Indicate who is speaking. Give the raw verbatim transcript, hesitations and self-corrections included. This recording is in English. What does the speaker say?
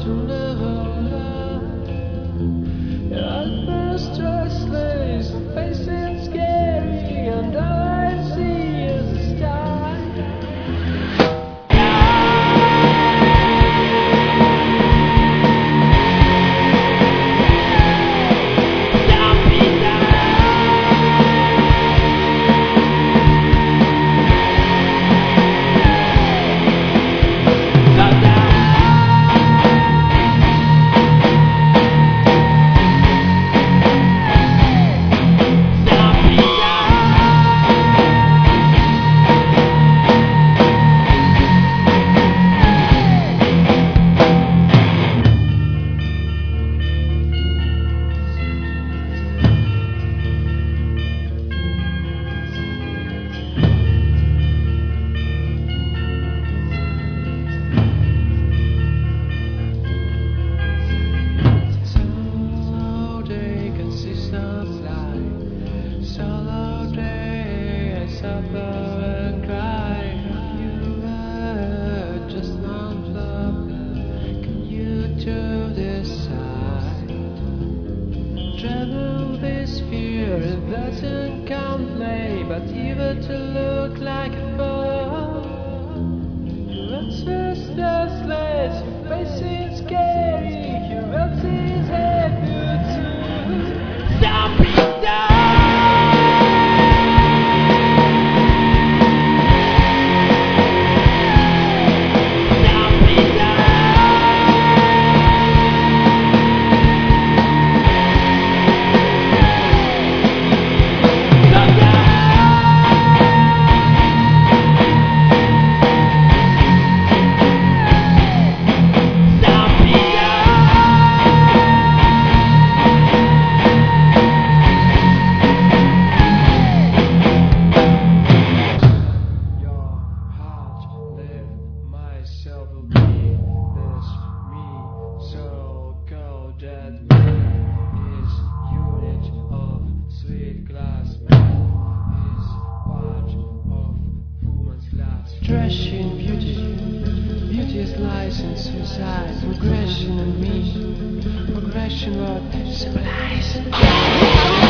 Speaker 1: to never lie. At first restless, facing scary, and all I see is a star. Solo day, I suffer and cry. You were just one flop. Can you do this side? Travel this fear, it doesn't count play, but even to look like a fool. Your ancestors less, your face is scary, your else is happy too. Stop it down! Myself will be this me, so go that man is unit of sweet glass, man is part of woman's class. Trash in beauty, beauty is lies in suicide, progression in me, progression what symbolize.